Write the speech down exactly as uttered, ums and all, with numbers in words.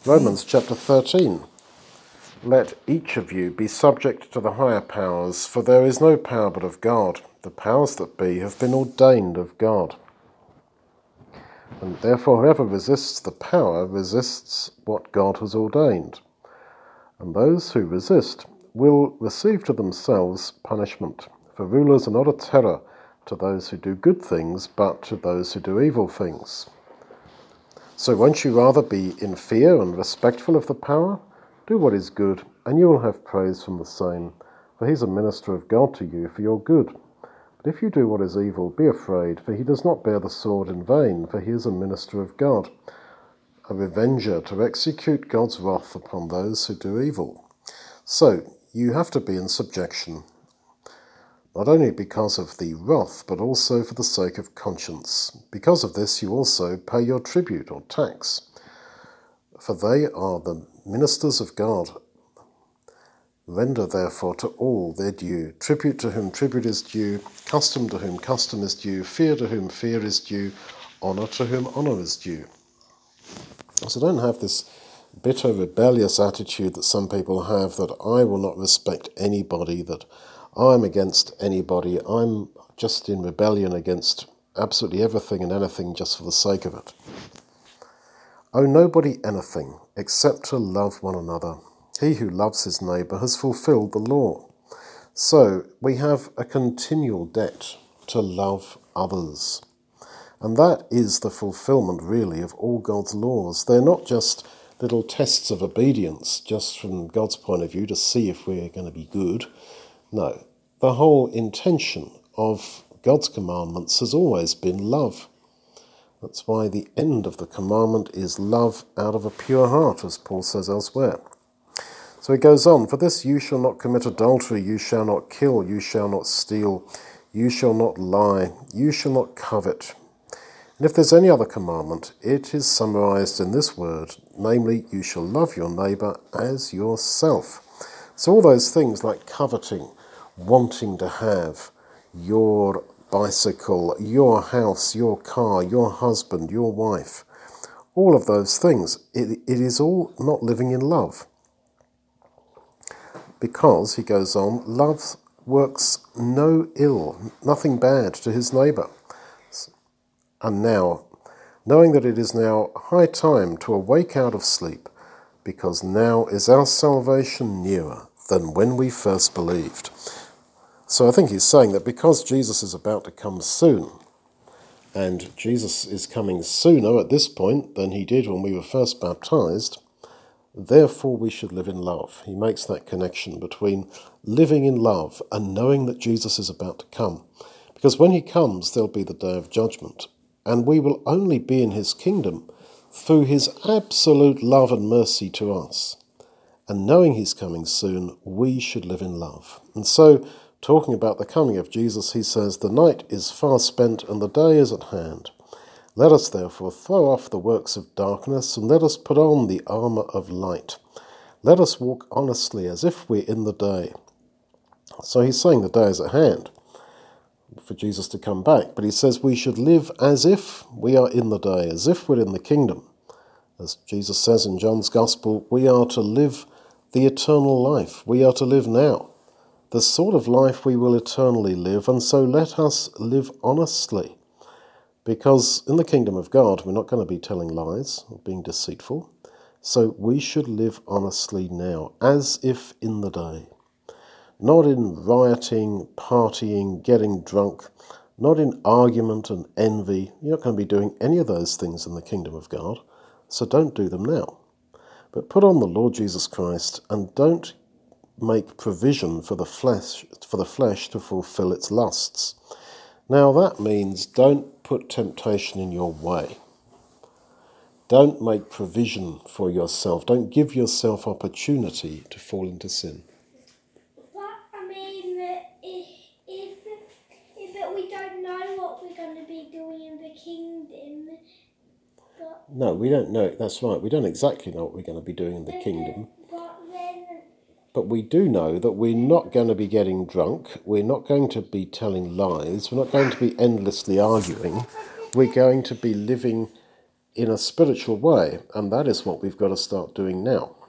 Romans chapter thirteen. Let each of you be subject to the higher powers, for there is no power but of God. The powers that be have been ordained of God. And therefore whoever resists the power resists what God has ordained. And those who resist will receive to themselves punishment. For rulers are not a terror to those who do good things, but to those who do evil things. So won't you rather be in fear and respectful of the power? Do what is good, and you will have praise from the same, for he is a minister of God to you for your good. But if you do what is evil, be afraid, for he does not bear the sword in vain, for he is a minister of God, a revenger to execute God's wrath upon those who do evil. So you have to be in subjection, not only because of the wrath, but also for the sake of conscience. Because of this you also pay your tribute or tax, for they are the ministers of God. Render therefore to all their due, tribute to whom tribute is due, custom to whom custom is due, fear to whom fear is due, honour to whom honour is due. So don't have this bitter, rebellious attitude that some people have, that I will not respect anybody, that I'm against anybody, I'm just in rebellion against absolutely everything and anything just for the sake of it. Owe nobody anything except to love one another. He who loves his neighbour has fulfilled the law. So we have a continual debt to love others. And that is the fulfilment, really, of all God's laws. They're not just little tests of obedience, just from God's point of view, to see if we're going to be good. No, the whole intention of God's commandments has always been love. That's why the end of the commandment is love out of a pure heart, as Paul says elsewhere. So he goes on, for this you shall not commit adultery, you shall not kill, you shall not steal, you shall not lie, you shall not covet. And if there's any other commandment, it is summarized in this word, namely, you shall love your neighbour as yourself. So all those things like coveting, wanting to have your bicycle, your house, your car, your husband, your wife, all of those things, it, it is all not living in love. Because, he goes on, love works no ill, nothing bad to his neighbour. And now, knowing that it is now high time to awake out of sleep, because now is our salvation nearer than when we first believed. So I think he's saying that because Jesus is about to come soon, and Jesus is coming sooner at this point than he did when we were first baptized, therefore we should live in love. He makes that connection between living in love and knowing that Jesus is about to come. Because when he comes, there'll be the day of judgment, and we will only be in his kingdom through his absolute love and mercy to us. And knowing he's coming soon, we should live in love. And so, talking about the coming of Jesus, he says, the night is far spent and the day is at hand. Let us therefore throw off the works of darkness and let us put on the armour of light. Let us walk honestly as if we're in the day. So he's saying the day is at hand for Jesus to come back, but he says we should live as if we are in the day, as if we're in the kingdom. As Jesus says in John's Gospel, we are to live the eternal life. We are to live now, the sort of life we will eternally live, and so let us live honestly. Because in the kingdom of God, we're not going to be telling lies or being deceitful. So we should live honestly now, as if in the day. Not in rioting, partying, getting drunk, not in argument and envy. You're not going to be doing any of those things in the kingdom of God, so don't do them now. But put on the Lord Jesus Christ and don't make provision for the flesh, for the flesh to fulfill its lusts. Now that means don't put temptation in your way. Don't make provision for yourself. Don't give yourself opportunity to fall into sin. But I mean, if, if, if we don't know what we're going to be doing in the kingdom. But no, we don't know. That's right. We don't exactly know what we're going to be doing in the kingdom. But then... But we do know that we're not going to be getting drunk. We're not going to be telling lies. We're not going to be endlessly arguing. We're going to be living in a spiritual way, and that is what we've got to start doing now.